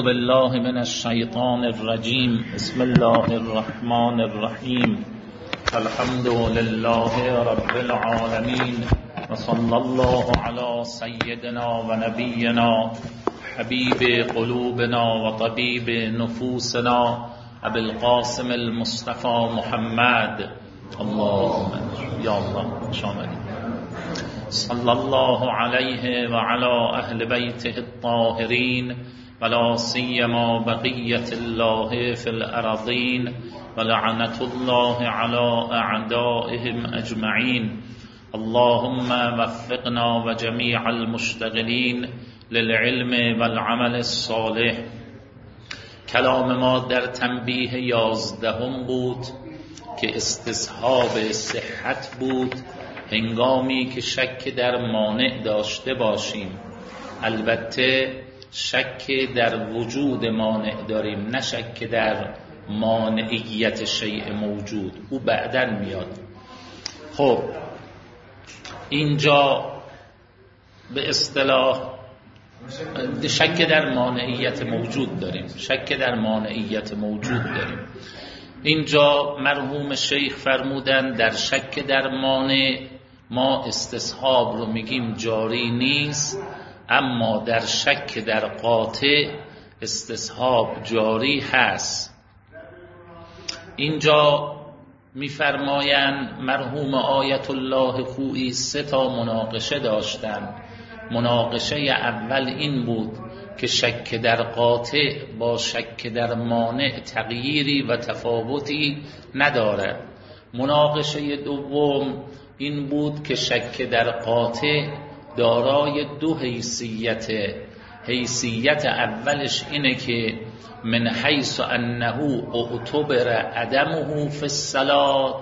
أعوذ بالله من الشيطان الرجيم. بسم الله الرحمن الرحيم. الحمد لله رب العالمين، وصلى الله على سيدنا ونبينا حبيب قلوبنا وطبيب نفوسنا أبي القاسم المصطفى محمد. اللهم يا الله شامل صلى الله عليه وعلى أهل بيته الطاهرين، ولا سيما بقية الله في الأرضين، ولعنة الله على أعدائهم أجمعين. اللهم وفقنا وجميع المشتغلين للعلم والعمل الصالح. کلام ما در تنبیه 11 بود که استصحاب صحت بود هنگامی که شک در مانع داشته باشیم. البته شک در وجود مانع داریم، نه شک در مانعیت شیء موجود، او بعداً میاد. خب اینجا به اصطلاح شک در مانعیت موجود داریم، شک در مانعیت موجود داریم. اینجا مرحوم شیخ فرمودن در شک در مانع ما استصحاب رو میگیم جاری نیست، اما در شک در قاطع استصحاب جاری هست. اینجا میفرمایند مرحوم آیت الله خویی 3 مناقشه داشتن. مناقشه اول این بود که شک در قاطع با شک در مانع تغییری و تفاوتی ندارد. مناقشه دوم این بود که شک در قاطع دارای 2 حیثیت. حیثیت اولش اینه که من حیث انه اعتبر عدمه فی الصلاة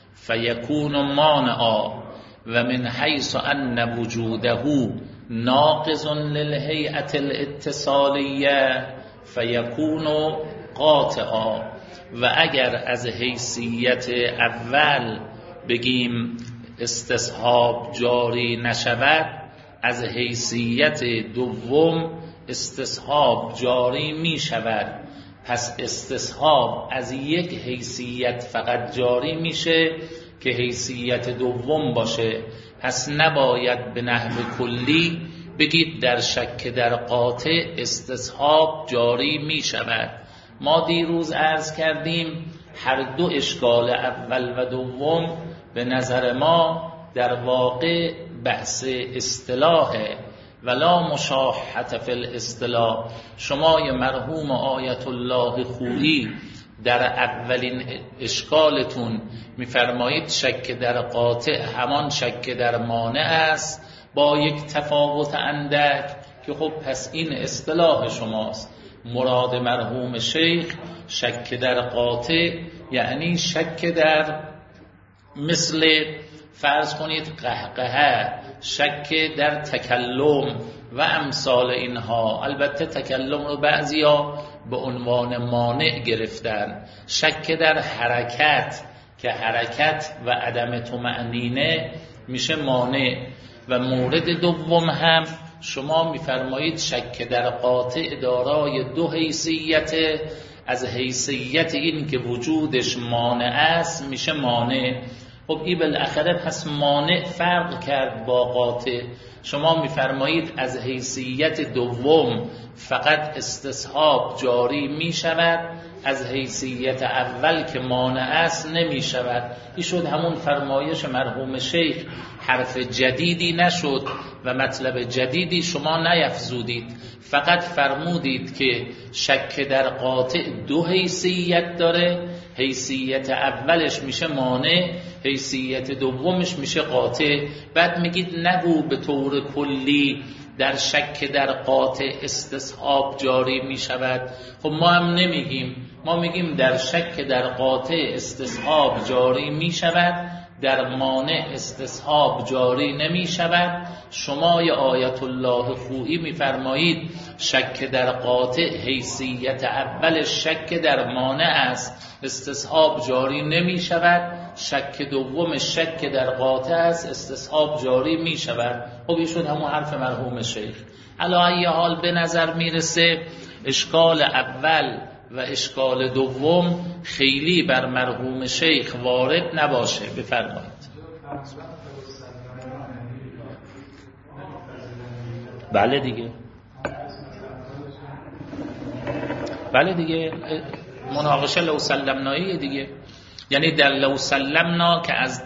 فیکون مانعا، و من حیث ان وجوده ناقض للهیئة الاتصالیه فیکون قاطعا. و اگر از حیثیت اول بگیم استصحاب جاری نشود، از حیثیت دوم استصحاب جاری می شود. پس استصحاب از یک حیثیت فقط جاری میشه که حیثیت دوم باشه. پس نباید به نحو کلی بگید در شک در قاطع استصحاب جاری می شود. ما دیروز عرض کردیم هر 2 اشکال اول و دوم به نظر ما در واقع بحث اصطلاحه ولا مشاحة فی الاصطلاح. شما مرحوم آیت الله خویی در اولین اشکالتون میفرمایید شک در قاطع همان شک در مانع است با یک تفاوت اندک، که خب پس این اصطلاح شماست. مراد مرحوم شیخ شک در قاطع یعنی شک در مثل فرض کنید قهقه، شک در تکلم و امثال اینها. البته تکلم رو بعضیا به عنوان مانع گرفتن. شک در حرکت که حرکت و عدم طمأنینه میشه مانع. و مورد دوم هم شما میفرمایید شک در قاطع دارای 2 حیثیت. از حیثیت این که وجودش مانع است میشه مانع. خب این بالاخره پس مانع فرق کرد با قاطع. شما میفرمایید از حیثیت دوم فقط استصحاب جاری می شود، از حیثیت اول که مانع است نمی شود. این شد همون فرمایش مرحوم شیخ، حرف جدیدی نشد و مطلب جدیدی شما نیفزودید. فقط فرمودید که شک در قاطع 2 حیثیت داره. حیثیت اولش میشه مانع، حیثیت دومش میشه قاطع. بعد میگید نگو به طور کلی در شک در قاطع استصحاب جاری میشود. خب ما هم نمیگیم، ما میگیم در شک در قاطع استصحاب جاری میشود، در مانع استصحاب جاری نمی شود. شما یا آیت الله خویی میفرمایید شک در قاطع حیثیت اول شک در مانع است، استصحاب جاری نمی شود. شک دوم شک در قاطع است، استصحاب جاری می شود. خب این شد همون حرف مرحوم شیخ. علی ای حال به نظر میرسه اشکال اول و اشکال دوم خیلی بر مرحوم شیخ وارد نباشه. بفرمایید. بله دیگه مناقشه لو سلمنایی دیگه، یعنی در لو سلمنا که از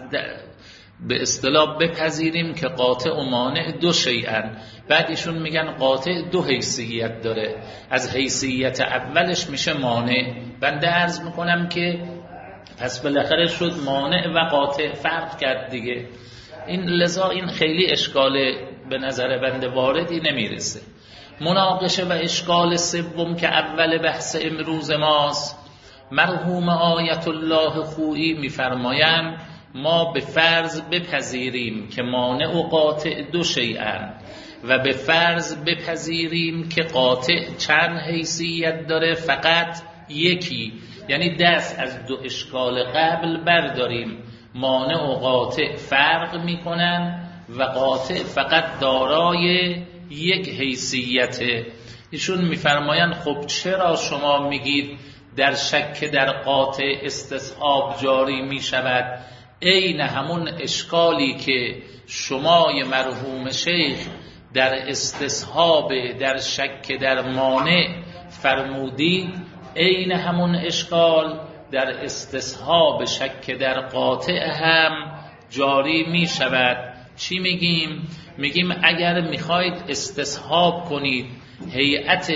به اصطلاح بپذیریم که قاطع و مانع دو شیئن. بعد ایشون میگن قاطع دو حیثیت داره، از حیثیت اولش میشه مانع. بنده عرض میکنم که پس بالاخره شد مانع و قاطع، فرق کرد دیگه. لذا این خیلی اشکال به نظر بنده واردی نمیرسه. مناقشه و اشکال سوم که اول بحث امروز ماست، مرحوم آیت الله خویی میفرمایند ما به فرض بپذیریم که مانع و قاطع دو شیئن و به فرض بپذیریم که قاطع چند حیثیت داره، فقط یکی، یعنی دست از دو اشکال قبل برداریم. مانع و قاطع فرق میکنن و قاطع فقط دارای یک حیثیته. ایشون میفرمایند خب چرا شما میگید در شک در قاطع استصحاب جاری میشود؟ عین همون اشکالی که شمای مرحوم شیخ در استصحاب در شک در مانع فرمودید، عین همون اشکال در استصحاب شک در قاطع هم جاری می شود. چی میگیم؟ میگیم اگر میخواید استصحاب کنید هیئت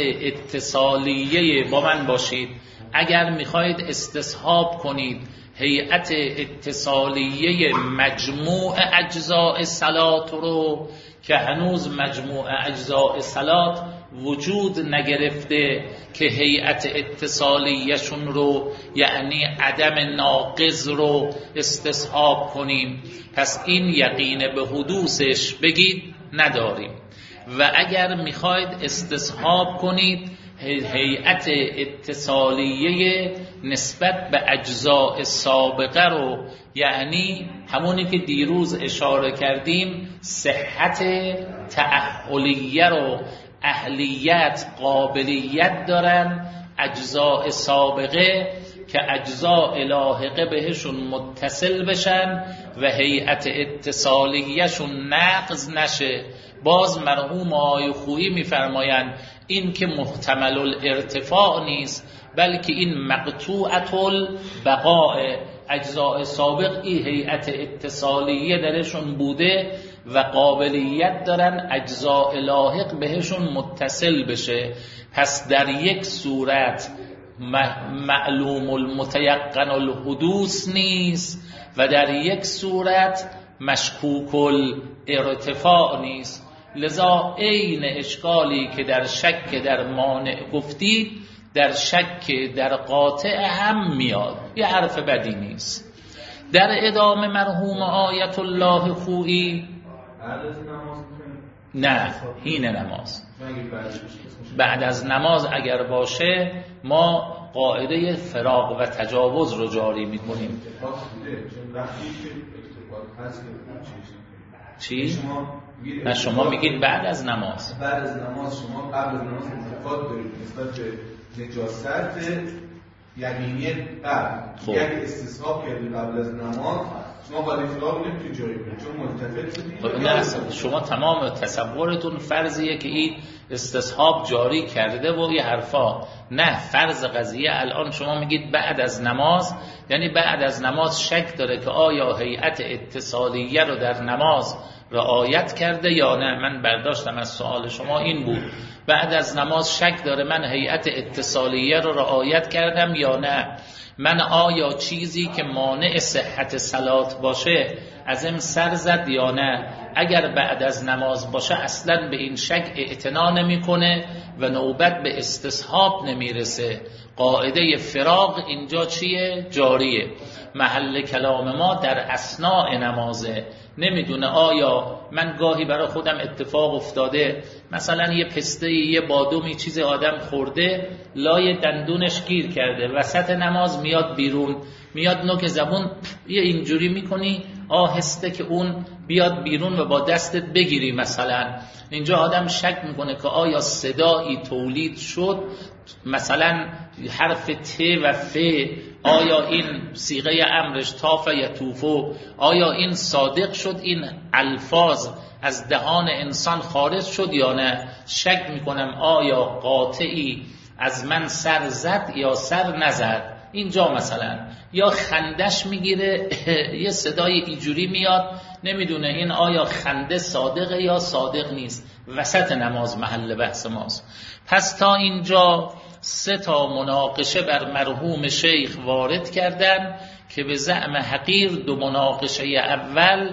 اتصالیه، با من باشید، اگر میخواید استصحاب کنید هیئت اتصالیه مجموع اجزاء صلات رو که هنوز مجموع اجزاء صلات وجود نگرفته که هیئت اتصالیه‌شون رو یعنی عدم ناقض رو استصحاب کنیم، پس این یقین به حدوثش بگید نداریم. و اگر میخواید استصحاب کنید هیئت اتصالیه نسبت به اجزاء سابقه رو، یعنی همونی که دیروز اشاره کردیم صحت تأهلیه رو، اهلیت قابلیت دارن اجزاء سابقه که اجزاء لاحقه بهشون متصل بشن و هیئت اتصالیهشون نقض نشه. باز مرحوم آقای خویی میفرمایند این که محتمل الارتفاع نیست، بلکه این مقطوعة البقاء، اجزاء سابق این هیئت اتصالیه درشون بوده و قابلیت دارن اجزاء لاحق بهشون متصل بشه. پس در یک صورت معلوم المتیقن الحدوث نیست و در یک صورت مشکوک الارتفاع نیست. لذا عین اشکالی که در شک در مانع گفتید در شک در قاطع هم میاد، یه حرف بدی نیست. در ادامه مرحوم آیت الله خویی نه این نماز بعد از نماز اگر باشه ما قاعده فراغ و تجاوز رو جاری میکنیم. چی؟ نه شما میگید بعد از نماز. بعد از نماز شما قبل از نماز انتقاد دارید نسبت به نجاست یقینی قبل. اگه استصحاب کردید قبل از نماز شما باید اطلاق نمیتونید جایی کنید چون ملتفت نه اصلا شما تمام تصورتون فرضیه که این استصحاب جاری کرده و یه حرفا. نه، فرض قضیه الان شما میگید بعد از نماز، یعنی بعد از نماز شک داره که آیا هیئت اتصالیه رو در نماز رعایت کرده یا نه. من برداشتم از سوال شما این بود بعد از نماز شک داره من هیئت اتصالیه رو رعایت کردم یا نه. من آیا چیزی که مانع صحت صلات باشه ازم سر زد یا نه. اگر بعد از نماز باشه اصلا به این شک اعتنا نمیکنه و نوبت به استصحاب نمیرسه. قاعده فراغ اینجا چیه؟ جاریه. محل کلام ما در اثناء نمازه. نمیدونه آیا من گاهی برای خودم اتفاق افتاده مثلا یه پسته یه بادومی چیز آدم خورده لای دندونش گیر کرده، وسط نماز میاد بیرون، میاد نوک زبون یه اینجوری میکنی آهسته که اون بیاد بیرون و با دستت بگیری. مثلا اینجا آدم شک میکنه که آیا صدایی تولید شد، مثلا حرف ت و ف، آیا این صیغه امرش تاف یطوفو، آیا این صادق شد، این الفاظ از دهان انسان خارج شد یا نه. شک میکنم آیا قاطعی از من سر زد یا سر نزد. اینجا مثلا یا خندش میگیره یه صدای اینجوری میاد، نمیدونه این آیا خنده صادقه یا صادق نیست. وسط نماز محل بحث ماست. پس تا اینجا 3 مناقشه بر مرحوم شیخ وارد کردن که به زعم حقیر 2 مناقشه اول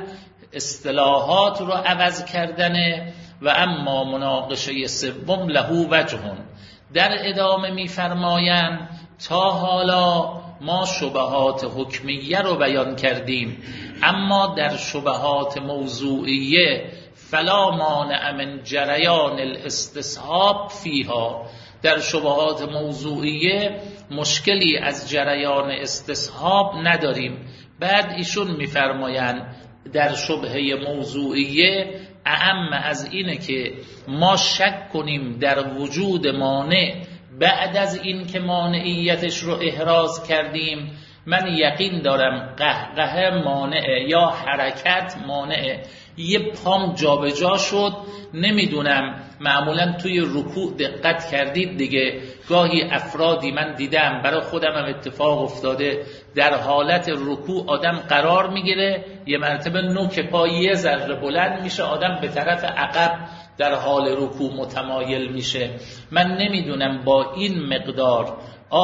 اصطلاحات رو عوض کردنه و اما مناقشه سوم له وجهون. در ادامه میفرمایند تا حالا ما شبهات حکمیه رو بیان کردیم، اما در شبهات موضوعیه فلا مانع من جریان الاستصحاب فیها. در شبهات موضوعیه مشکلی از جریان استصحاب نداریم. بعد ایشون میفرمایند در شبهه موضوعیه اهم از اینه که ما شک کنیم در وجود مانع بعد از این که مانعیتش رو احراز کردیم. من یقین دارم قهقه مانعه یا حرکت مانعه. یه پام جابجا شد، نمیدونم، معمولا توی رکوع دقت کردید دیگه، گاهی افرادی من دیدم، برای خودم هم اتفاق افتاده، در حالت رکوع آدم قرار میگیره، یه مرتبه نوک پا یه ذره بلند میشه، آدم به طرف عقب در حال رکوع متمایل میشه. من نمیدونم با این مقدار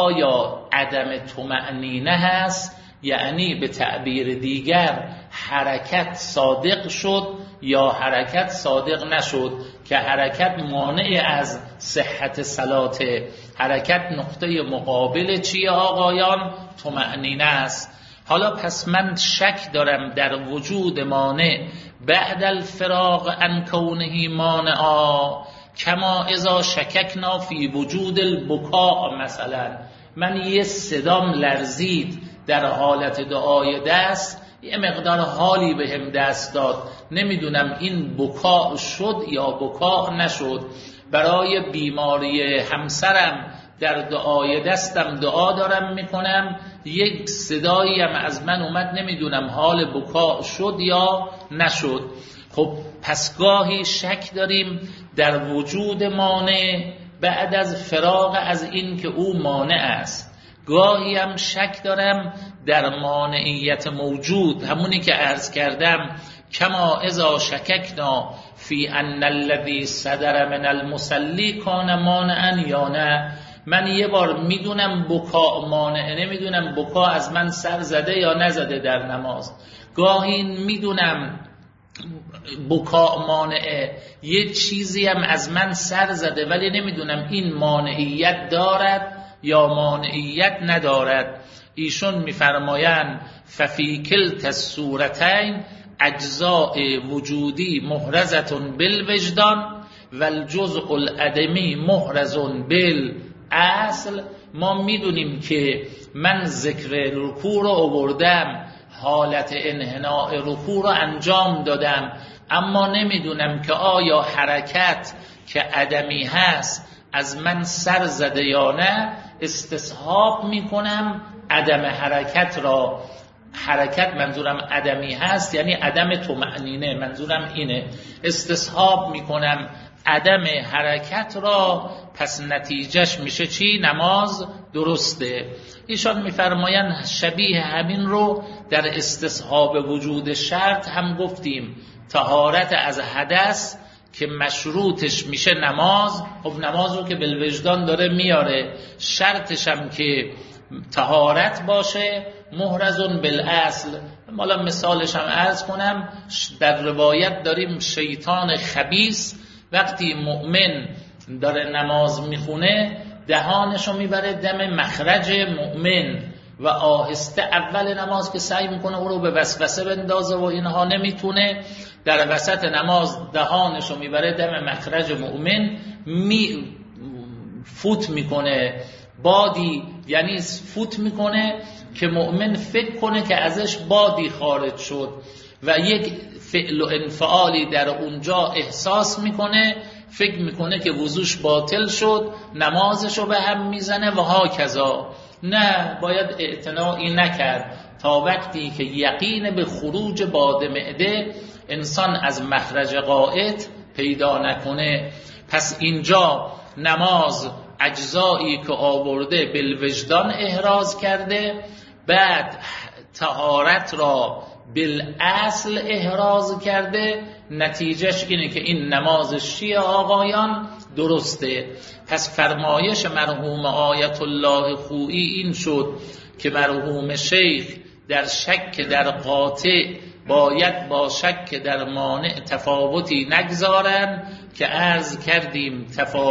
آیا عدم طمأنینه هست، یعنی به تعبیر دیگر حرکت صادق شد یا حرکت صادق نشد، که حرکت مانع از صحت صلات. حرکت نقطه مقابل چیه آقایان؟ طمأنینه است. حالا پس من شک دارم در وجود مانع بعد الفراغ عن کونه مانعا، کما اذا شککنا فی وجود البکاء. مثلا من یه صدام لرزید در حالت دعای دست، یه مقدار حالی به هم دست داد، نمیدونم این بکا شد یا بکا نشد. برای بیماری همسرم در دعای دستم دعا دارم میکنم، یک صدایی هم از من اومد، نمیدونم حال بکا شد یا نشد. خب پس گاهی شک داریم در وجود مانع بعد از فراغ از این که او مانع است. گاهی هم شک دارم در مانعیت موجود، همونی که عرض کردم کما اذا شککنا فی ان الذی صدر من المصلی کان مانعا یا نه. من یه بار میدونم بکا مانعه، نمیدونم بکا از من سر زده یا نزده در نماز. گاهی میدونم بکا مانعه، یه چیزی هم از من سر زده، ولی نمیدونم این مانعیت دارد یا مانعیت ندارد. ایشون میفرمایند ففی کلت الصورتین اجزاء وجودی محرزتون بالوجدان و الجزء العدمی محرزون بالاصل. ما میدونیم که من ذکر رکوع رو آوردم، حالت انحناء رکوع رو انجام دادم، اما نمیدونم که آیا حرکت که عدمی هست از من سر زده یا نه. استصحاب میکنم عدم حرکت را. حرکت منظورم عدمی هست یعنی عدم طمأنینه، منظورم اینه. استصحاب میکنم عدم حرکت را، پس نتیجهش میشه چی؟ نماز درسته. ایشان میفرمایند شبیه همین رو در استصحاب وجود شرط هم گفتیم. طهارت از حدث که مشروطش میشه نماز، خب نماز رو که بالوجدان داره میاره، شرطش هم که طهارت باشه محرزون بالاصل. حالا مثالش هم عرض کنم، در روایت داریم شیطان خبیث وقتی مؤمن داره نماز میخونه دهانشو میبره دم مخرج مؤمن و آهسته اول نماز که سعی میکنه او رو به وسوسه بندازه و اینها نمیتونه، در وسط نماز دهانشو میبره دم مخرج مؤمن، فوت میکنه بادی، یعنی فوت میکنه که مؤمن فکر کنه که ازش بادی خارج شد. و یک فعل و انفعالی در اونجا احساس میکنه، فکر میکنه که وضوش باطل شد، نمازشو به هم میزنه و هاکذا. نه، باید اعتنایی نکرد تا وقتی که یقین به خروج باد معده انسان از مخرج غائط پیدا نکنه. پس اینجا نماز اجزایی که آورده بالوجدان احراز کرده، بعد طهارت را بالاصل احراز کرده، نتیجهش اینه که این نماز شیعه آقایان درسته. پس فرمایش مرحوم آیت الله خویی این شد که مرحوم شیخ در شک در قاطع باید با شک در مانع تفاوتی نگذارن که عرض کردیم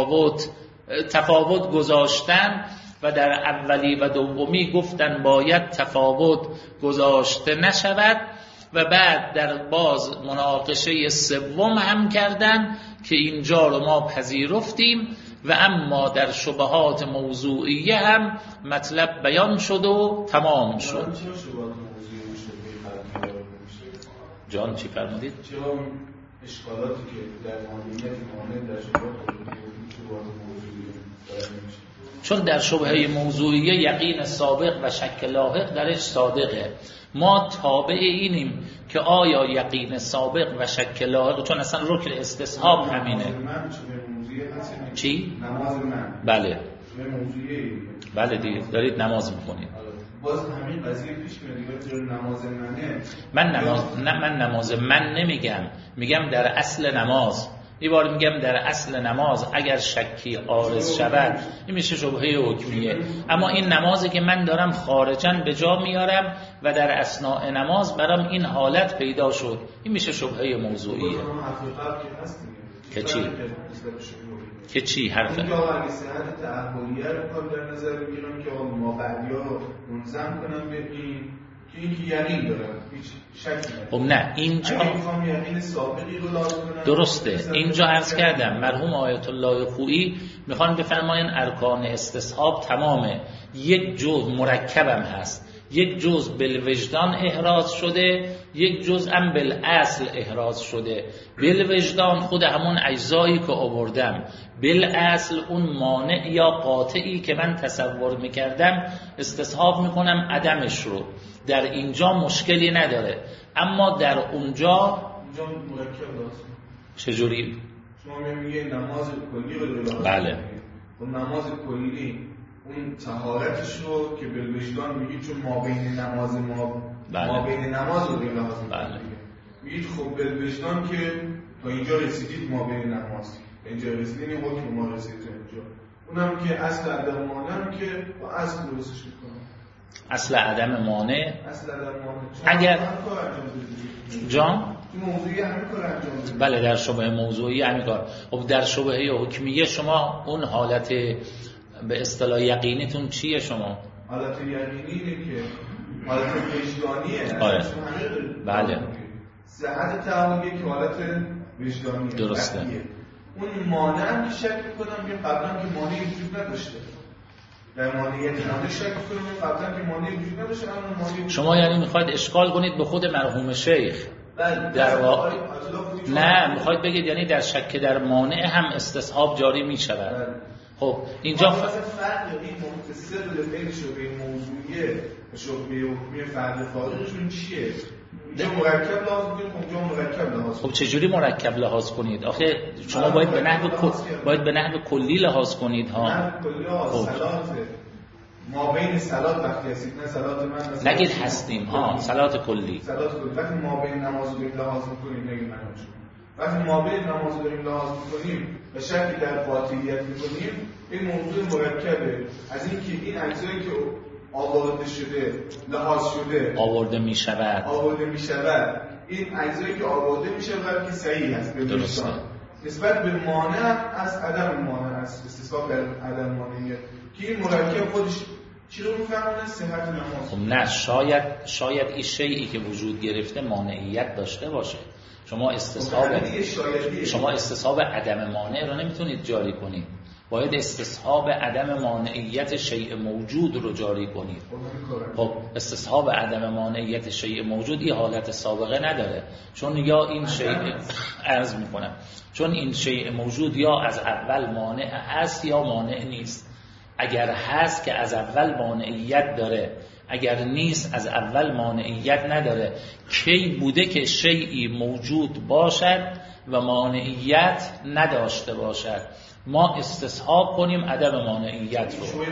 تفاوت گذاشتن و در اولی و دومی گفتن باید تفاوت گذاشته نشود و بعد در باز مناقشه سوم هم کردن که اینجا رو ما پذیرفتیم و اما در شبهات موضوعیه هم مطلب بیان شد و تمام شد. جان چی فرمودید؟ چرا اشکالاتی که در مانعیت مانع در شبهات موضوعیه چون در شبهه موضوعیه یقین سابق و شک لاحق درش صادقه. ما تابع اینیم که آیا یقین سابق و شک لاحق، چون اصلا رکن استصحاب همینه. چی؟ نماز من. بله. بله دیگه دارید نماز میکنید. باز همین قضیه پیش میاد دیگه نماز منه. من نماز من نمیگم، میگم در اصل نماز. یه بار میگم در اصل نماز اگر شکی عارض شود این میشه شبهه حکمیه، اما این نمازی که من دارم خارجاً به جا میارم و در اثناء نماز برام این حالت پیدا شد، این میشه شبهه موضوعیه. که چی؟ که چی حرفه؟ اینجا اگه صحت تعهدیه رو کار در نظر بگیرم که ما بعدیا رو منظم کنم به این که اینکه یقین دارم هیچ شکی ندارم. خب نه اینجا اگه میخوام یقین سابقی رو لازم کنم درسته. اینجا عرض کردم مرحوم آیت الله خویی میخوان بفرماین ارکان استصحاب تمامه، یک جزء مرکبم هست، یک جزء بالوجدان احراز شده، یک جزء هم بالاصل احراز شده. بالوجدان خود همون اجزایی که آوردم، بالاصل اون مانع یا قاطعی که من تصور میکردم استصحاب میکنم عدمش رو. در اینجا مشکلی نداره، اما در اونجا مرکب لازم. چجوری؟ شما میگه نماز کلی رو لازم. بله. اون نماز کلی اون طهارتش رو که بالوجدان میگید چون ما بین نماز ما بین نماز رو لازم. بله. میگید خب بالوجدان که تا اینجا رسیدید ما بین نماز اینجا رسیدید این حکم ما رسید اینجا، اونم که اصل عدم مانع که با اصل درستش میکنه. اصل عدم مانع اگر جان موضوعی همین کار انجام میده. بله در شبهه موضوعی همین کار. خب در شبهه حکمیه شما اون حالت به اصطلاح یقینیتون چیه؟ شما حالت یقینی اینه که حالت وجدانیه. آره. بله. صحت تعهدیه که حالت وجدانیه. درسته. اون مانع هم که شک می‌کنم که قبلا که مانع وجود نداشته. در مانعیت مانع شک می‌کنم قبلا که مانع وجود نداشته، اما مانع شما یعنی می‌خواید اشکال کنید به خود مرحوم شیخ. بله. در واقع نه می‌خواید بگید یعنی در شک در مانع هم استصحاب جاری می‌شود. بله. خب اینجا فرق این متصل بین شبهه موضوعیه و شبهه حکمی فرد فارغشون چیه؟ اینجا مرکب لحاظ کنید، اونجا مرکب لحاظ کنید. خب چجوری مرکب لحاظ کنید؟ آخه شما باید به نحو کلی لحاظ کنید ها. نحو کلی ها صلات ما بین صلات وقتی هستید، نه صلات من نگید هستیم ها، صلات کلی. صلات کلی وقتی ما بین نماز رو لحاظ می‌کنیم نگید من وقتی ما بین نماز رو لحاظ می‌کنیم و شکی در قاطعیت می‌کنیم، این موضوع مرکبه از اینکه این اجزایی که آورده شده لحاظ شده آورده می‌شود این اجزایی که آورده می‌شود که صحیح است به درسته. نسبت به مانع از عدم مانع است، استصحاب در عدم مانعیت که این مرکب خودش چی رو می‌فهمونه؟ صحت نماز. خب نه شاید این شیئی که وجود گرفته مانعیت داشته باشه. شما استصحاب عدم مانع رو نمیتونید جاری کنید. باید استصحاب عدم مانعیت شیء موجود رو جاری کنیم. خب استصحاب عدم مانعیت شیء موجود این حالت سابقه نداره، چون یا این شیء عرض میکنم چون این شیء موجود یا از اول مانع هست یا مانع نیست. اگر هست که از اول مانعیت داره، اگر نیست از اول مانعیت نداره. کی بوده که شیئی موجود باشد و مانعیت نداشته باشد؟ ما استصحاب کنیم عدم مانعیت رو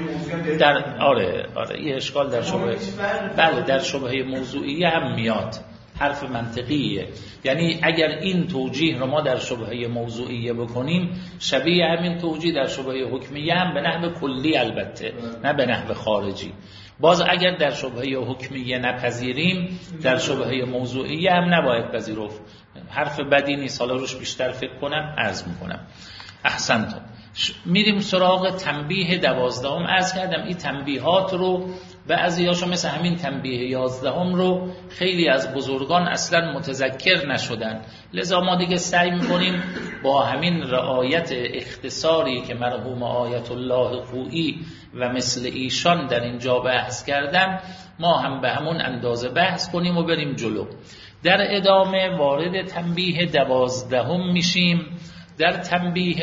در آره یه اشکال در شبهه، بله در شبهه موضوعیه هم میاد، حرف منطقیه. یعنی اگر این توجیه رو ما در شبهه موضوعیه بکنیم، شبیه همین توجیه در شبهه حکمیه هم به نحو کلی، البته نه به نحو خارجی. باز اگر در شبهه حکمیه نپذیریم، در شبهه موضوعیه هم نباید پذیرفت. حرف بدی نیست، حالا روش بیشتر فکر کنم عرض میکنم. احسنتم. میریم سراغ تنبیه 12. عرض کردم این تنبیهات رو بعضیاشو مثل همین تنبیه 11 رو خیلی از بزرگان اصلا متذکر نشدن، لذا ما دیگه سعی میکنیم با همین رعایت اختصاری که مرحوم آیت الله خویی و مثل ایشان در اینجا بحث کردن، ما هم به همون اندازه بحث کنیم و بریم جلو. در ادامه وارد تنبیه 12 میشیم. در تنبیه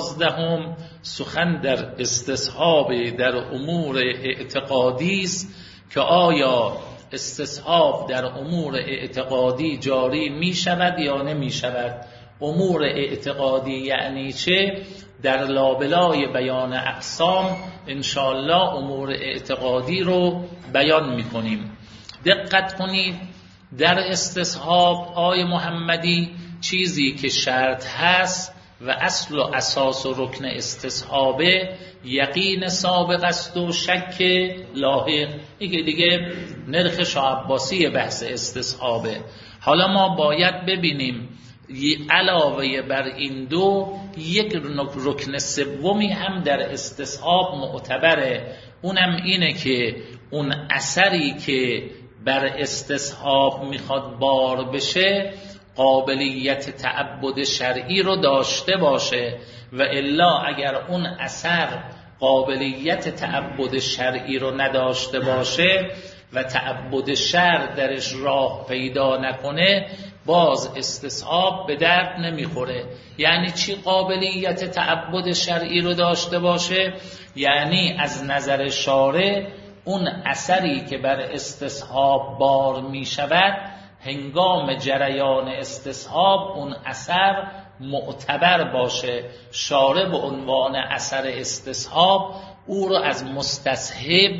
12 سخن در استصحاب در امور اعتقادی است که آیا استصحاب در امور اعتقادی جاری می شود یا نمی شود. امور اعتقادی یعنی چه؟ در لابلای بیان اقسام انشاءالله امور اعتقادی رو بیان می کنیم. دقت کنید، در استصحاب آی محمدی چیزی که شرط هست و اصل و اساس و رکن استصحابه یقین سابق است و شک لاحق. دیگه نرخ شاه عباسی بحث استصحابه. حالا ما باید ببینیم علاوه بر این دو یک رکن سومی هم در استصحاب معتبره، اونم اینه که اون اثری که بر استصحاب میخواد بار بشه قابلیت تعبد شرعی رو داشته باشه، و الا اگر اون اثر قابلیت تعبد شرعی رو نداشته باشه و تعبد شرع درش راه پیدا نکنه، باز استصحاب به درد نمیخوره. یعنی چی قابلیت تعبد شرعی رو داشته باشه؟ یعنی از نظر شارع اون اثری که بر استصحاب بار می شود هنگام جریان استصحاب اون اثر معتبر باشه، شارع به عنوان اثر استصحاب او رو از مستصحب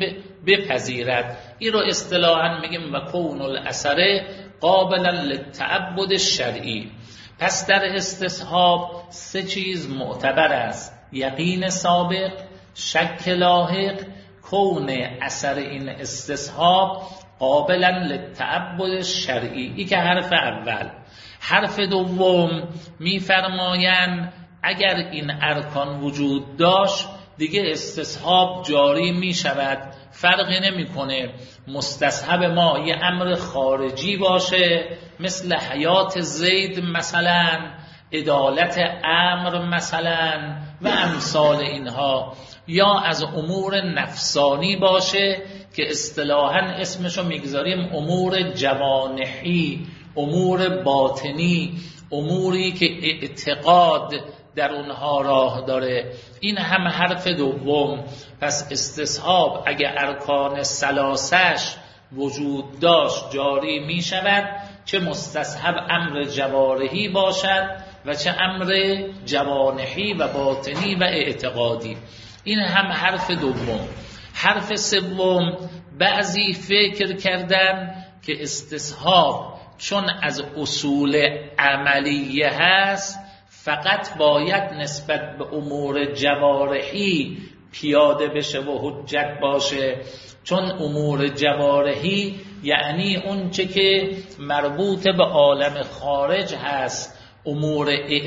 بپذیرد. این رو اصطلاحاً میگیم و کون الاثر قابلا للتعبد شرعی. پس در استصحاب سه چیز معتبر است: یقین سابق، شک لاحق، کون اثر این استصحاب قابلا للتعبد شرعی. این که حرف اول. حرف دوم میفرمایند اگر این ارکان وجود داشت دیگه استصحاب جاری می شود، فرقی نمیکنه مستصحب ما یه امر خارجی باشه مثل حیات زید مثلا، عدالت امر مثلا و امثال اینها، یا از امور نفسانی باشه که اصطلاحاً اسمشو میگذاریم امور جوانحی، امور باطنی، اموری که اعتقاد در اونها راه داره. این هم حرف دوم. پس استصحاب اگه ارکان ثلاثش وجود داشت جاری می شود، چه مستصحب امر جوارحی باشد و چه امر جوانحی و باطنی و اعتقادی. این هم حرف دوم. حرف سوم، بعضی فکر کردن که استصحاب چون از اصول عملیه هست فقط باید نسبت به امور جوارحی پیاده بشه و حجت باشه، چون امور جوارحی یعنی اون چه که مربوط به عالم خارج هست. امور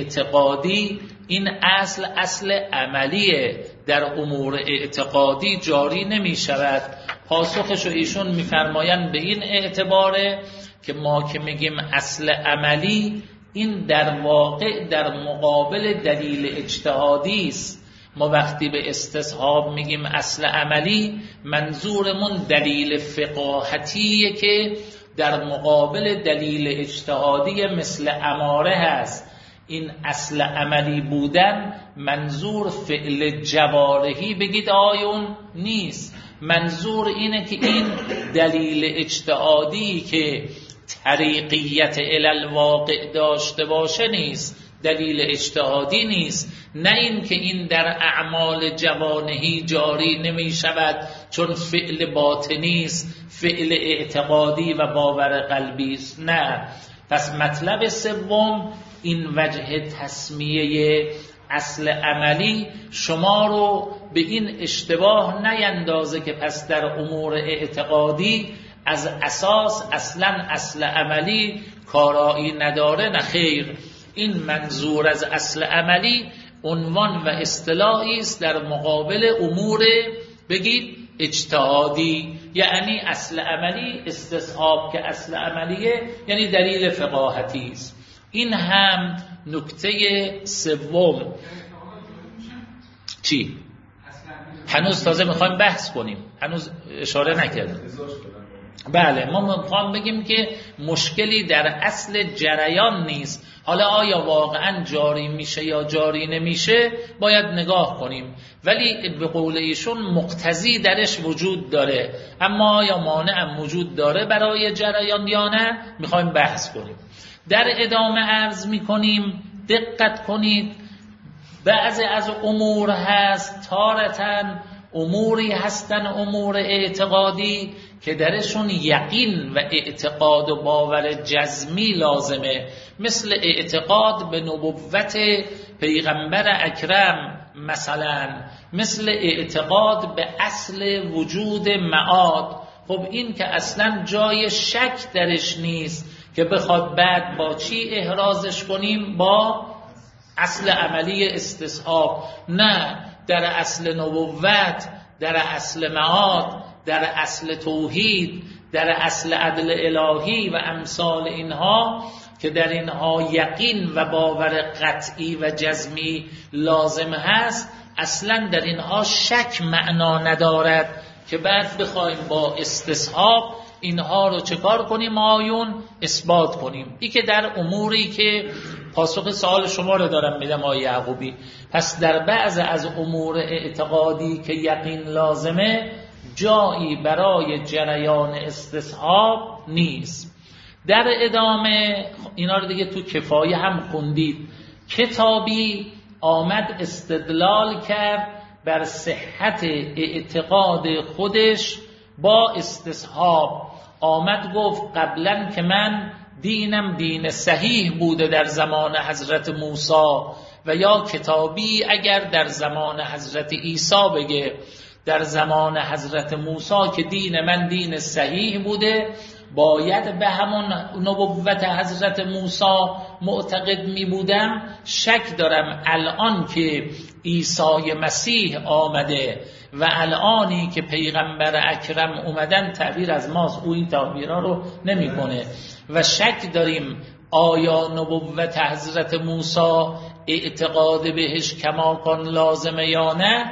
اعتقادی این اصل عملیه، در امور اعتقادی جاری نمی شود. پاسخشو ایشون میفرمایند به این اعتباره که ما که میگیم اصل عملی، این در واقع در مقابل دلیل اجتهادی است ما وقتی به استصحاب میگیم اصل عملی، منظورمون دلیل فقاهتیه که در مقابل دلیل اجتهادی مثل اماره هست. این اصل عملی بودن منظور فعل جوارحی بگید آیون نیست، منظور اینه که این دلیل اجتهادی که طریقیت الالواقع داشته باشه نیست، دلیل اجتهادی نیست. نه این که این در اعمال جوانحی جاری نمی شود چون فعل باطنی است، فعل اعتقادی و باور قلبی است. نه. پس مطلب سوم این وجه تسمیه اصل عملی شما رو به این اشتباه نیندازه که پس در امور اعتقادی از اساس اصلا اصل عملی کارایی نداره. نه خیر، این منظور از اصل عملی عنوان و اصطلاحی است در مقابل امور بگید اجتهادی، یعنی اصل عملی استصحاب که اصل عملیه یعنی دلیل فقاهتی است. این هم نکته سوم. چی؟ هنوز تازه میخوایم بحث کنیم، هنوز اشاره نکردیم. بله، ما میخوام بگیم که مشکلی در اصل جریان نیست. حالا آیا واقعا جاری میشه یا جاری نمیشه باید نگاه کنیم، ولی به قول ایشون مقتضی درش وجود داره، اما آیا مانع وجود داره برای جریان یا نه میخوایم بحث کنیم. در ادامه عرض میکنیم دقت کنید، بعضی از امور هست تارتن اموری هستن امور اعتقادی که درشون یقین و اعتقاد و باور جزمی لازمه، مثل اعتقاد به نبوت پیغمبر اکرم مثلا، مثل اعتقاد به اصل وجود معاد. خب این که اصلا جای شک درش نیست که بخواد بعد با چی احرازش کنیم؟ با اصل عملی استصحاب. نه، در اصل نبوت، در اصل معاد، در اصل توحید، در اصل عدل الهی و امثال اینها که در اینها یقین و باور قطعی و جزمی لازم هست، اصلا در اینها شک معنا ندارد که بعد بخوایم با استصحاب اینها رو چکار کنیم؟ آیون اثبات کنیم. این که در اموری که پاسخ سوال شما رو دارم میدم آقای یعقوبی. پس در بعض از امور اعتقادی که یقین لازمه جایی برای جریان استصحاب نیست. در ادامه اینا رو دیگه تو کفایه هم خوندید. کتابی آمد استدلال کرد بر صحت اعتقاد خودش با استصحاب. آمد گفت قبلا که من دینم دین صحیح بوده در زمان حضرت موسی، و یا کتابی اگر در زمان حضرت عیسی بگه در زمان حضرت موسی که دین من دین صحیح بوده، باید به همون نبوت حضرت موسی معتقد می بودم. شک دارم الان که عیسی مسیح آمده و الانی که پیغمبر اکرم اومدن، تعبیر از ماست، او این تعبیرها رو نمی کنه، و شک داریم آیا نبوت حضرت موسی اعتقاد بهش کماکان لازمه یا نه.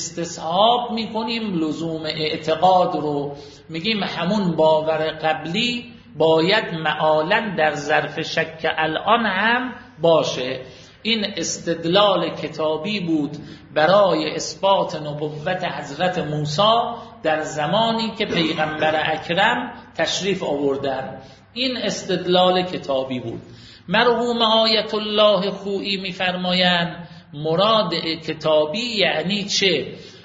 استصحاب میکنیم لزوم اعتقاد رو، میگیم همون باور قبلی باید معالاً در ظرف شک الان هم باشه. این استدلال کتابی بود برای اثبات نبوت حضرت موسی در زمانی که پیغمبر اکرم تشریف آوردن. این استدلال کتابی بود. مرحوم آیت الله خویی میفرمایند مراد کتابی یعنی چه؟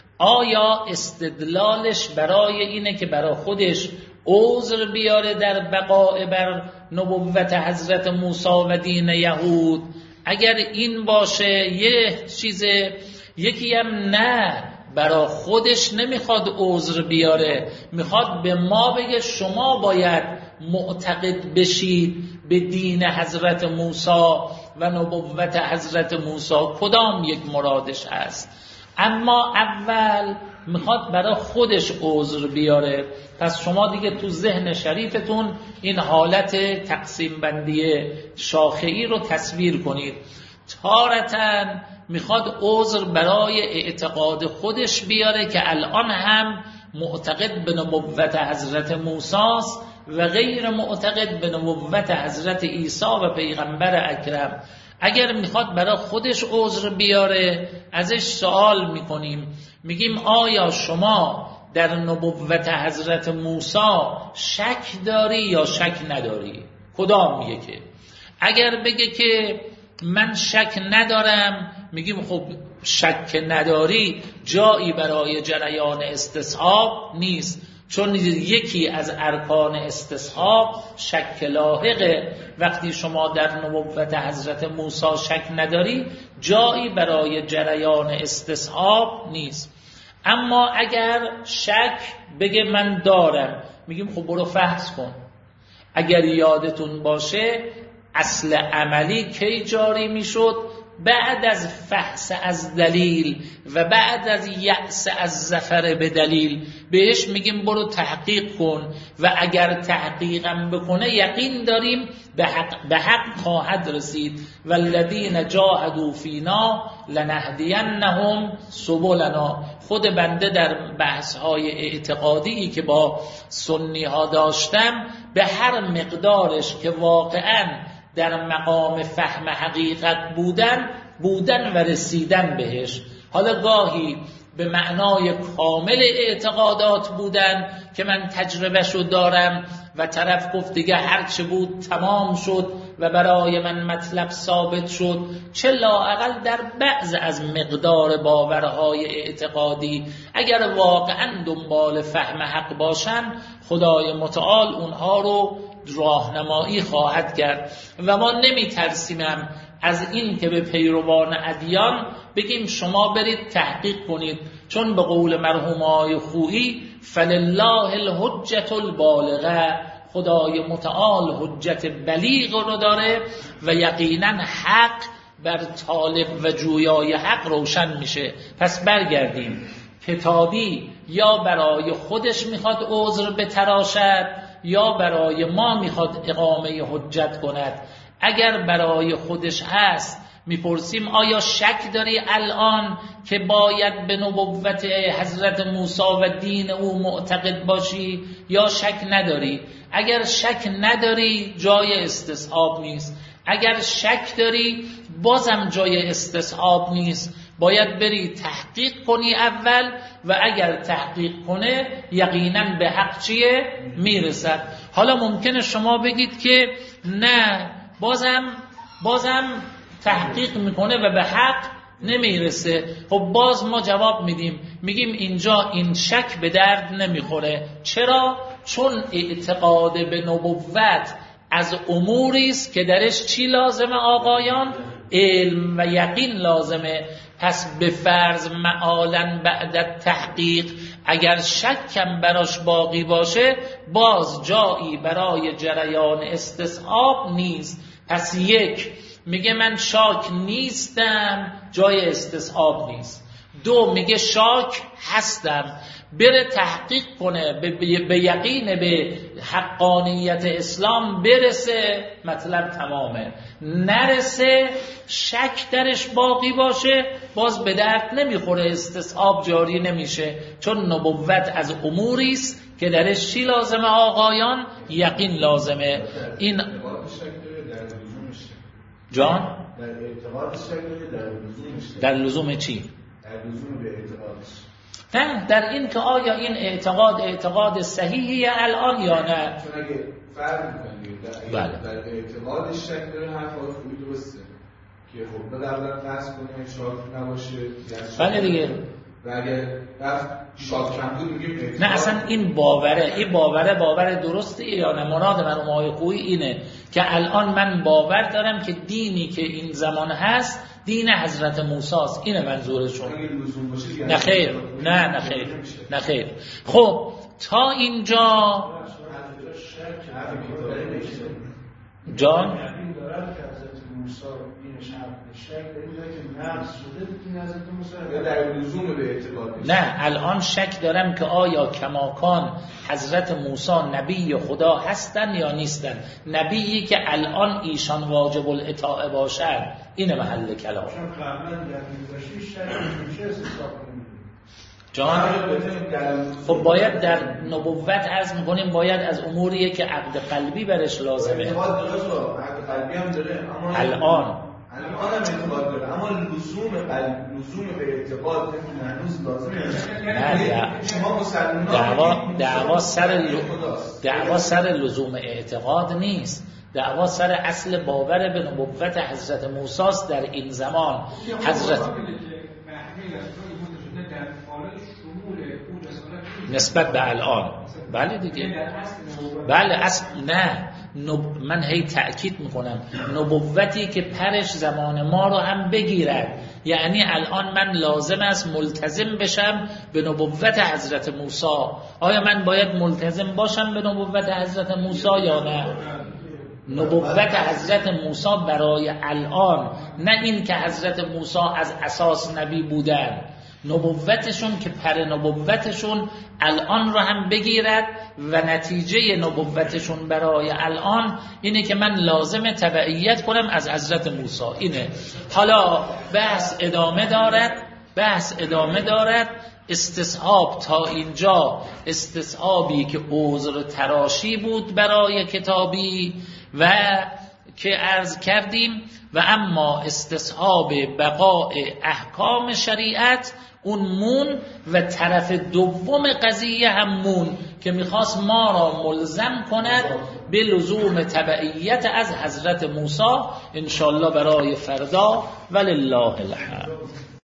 آیا استدلالش برای اینه که برای خودش عذر بیاره در بقاء بر نبوت حضرت موسی و دین یهود؟ اگر این باشه یه چیزه. یکی هم نه، برای خودش نمیخواد عذر بیاره، میخواد به ما بگه شما باید معتقد بشید به دین حضرت موسی و نبوت حضرت موسی. کدام یک مرادش هست؟ اما اول میخواد برای خودش عذر بیاره. پس شما دیگه تو ذهن شریفتون این حالت تقسیم بندی شاخه‌ای رو تصویر کنید. تارتن میخواد عذر برای اعتقاد خودش بیاره که الان هم معتقد به نبوت حضرت موسی و غیر معتقد به نبوت حضرت عیسی و پیغمبر اکرم. اگر میخواد برای خودش عذر بیاره ازش سوال میکنیم، میگیم آیا شما در نبوت حضرت موسی شک داری یا شک نداری؟ کدام یکی؟ اگر بگه که من شک ندارم، میگیم خب شک نداری جایی برای جریان استصحاب نیست، چون یکی از ارکان استصحاب شک لاحقه. وقتی شما در نبوت حضرت موسی شک نداری جایی برای جریان استصحاب نیست. اما اگر شک بگه من دارم، میگیم خب برو فحص کن. اگر یادتون باشه اصل عملی کی جاری میشد؟ بعد از فحص از دلیل و بعد از یأس از ظفر به دلیل بهش میگیم برو تحقیق کن و اگر تحقیقم بکنه یقین داریم به حق خواهد رسید. والذین جاهدوا فینا لنهدینهم سبلنا. خود بنده در بحث‌های اعتقادی که با سنی ها داشتم به هر مقدارش که واقعاً در مقام فهم حقیقت بودن و رسیدن بهش، حالا گاهی به معنای کامل اعتقادات بودن که من تجربهشو دارم و طرف گفت دیگه هرچه بود تمام شد و برای من مطلب ثابت شد، چه لااقل در بعض از مقدار باورهای اعتقادی اگر واقعا دنبال فهم حق باشن خدای متعال اونها رو راهنمایی خواهد کرد. و ما نمی ترسیمم از این که به پیروان ادیان بگیم شما برید تحقیق کنید، چون به قول مرحوم آقای خویی فلله الحجة البالغه، خدای متعال حجت بلیغ رو داره و یقینا حق بر طالب و جویای حق روشن میشه. پس برگردیم، کتابی یا برای خودش میخواد عذر بتراشد یا برای ما میخواد اقامه حجت کند. اگر برای خودش هست میپرسیم آیا شک داری الان که باید به نبوت حضرت موسی و دین او معتقد باشی یا شک نداری؟ اگر شک نداری جای استصحاب نیست، اگر شک داری بازم جای استصحاب نیست، باید بری تحقیق کنی اول و اگر تحقیق کنه یقینا به حق چیه میرسد. حالا ممکنه شما بگید که نه بازم تحقیق میکنه و به حق نمیرسه. خب باز ما جواب میدیم، میگیم اینجا این شک به درد نمیخوره. چرا؟ چون اعتقاد به نبوت از اموری است که درش چی لازمه آقایان؟ علم و یقین لازمه. پس به فرض معالاً بعد تحقیق اگر شکم براش باقی باشه باز جایی برای جریان استصحاب نیست. پس یک میگه من شاک نیستم، جای استصحاب نیست. دو میگه شاک هستم، بره تحقیق کنه به یقین به حقانیت اسلام برسه، مطلب تمامه. نرسه شک درش باقی باشه باز به درد نمیخوره، استصحاب جاری نمیشه، چون نبوت از اموری است که درش چی لازمه آقایان؟ یقین لازمه. این جان در اعتقادش در لزوم چی؟ در لزوم به اعتقادش، نه در این که آیا این اعتقاد صحیحیه الان یا نه. چون اگه فرق می‌کنیم در اعتقادش شک داره حرف خوبی درسته که خب بدر فرض کنیم شاک نباشه. بله دیگه. و اگه شاک کم بود میگیم نه اصلا این باور درسته یا نه؟ مراد من و مای خویی اینه که الان من باور دارم که دینی که این زمان هست دین حضرت موسی است. اینه منظورشون. نه خیر، نه خیر. خب تا اینجا جان نه الان شک دارم که آیا کماکان حضرت موسی نبی خدا هستن یا نیستن. نبیی که الان ایشان واجب الاطاعه باشد این محل کلام. جان خب باید در نبوت عرض میکنیم باید از اموریه که عقد قلبی برش لازمه. عقد قلبی هم داره اما الان هم اعتقاد داره، اما لزوم به اعتقاد هنوز لازمه. نه شما مسلمان دعوا سر لزوم اعتقاد نیست، دعوا سر اصل باور به نبوت حضرت موسی است. در این زمان حضرت نسبت به الان بله دیگه بله اصل نه من هی تأکید میکنم نبوتی که پرش زمان ما رو هم بگیرد، یعنی الان من لازم است ملتزم بشم به نبوت حضرت موسی. آیا من باید ملتزم باشم به نبوت حضرت موسی یا نه؟ نبوت حضرت موسی برای الان، نه این که حضرت موسی از اساس نبی بودن، نبوتشون که پر نبوتشون الان رو هم بگیرد و نتیجه نبوتشون برای الان اینه که من لازم تبعیت کنم از حضرت موسی. اینه. حالا بحث ادامه دارد. استصحاب تا اینجا استصحابی که عذر تراشی بود برای کتابی و که عرض کردیم، و اما استصحاب بقاء احکام شریعت اون مون و طرف دوم قضیه هم مون که میخواست ما را ملزم کند به لزوم تبعیت از حضرت موسی. انشالله برای فردا ولله الحمد.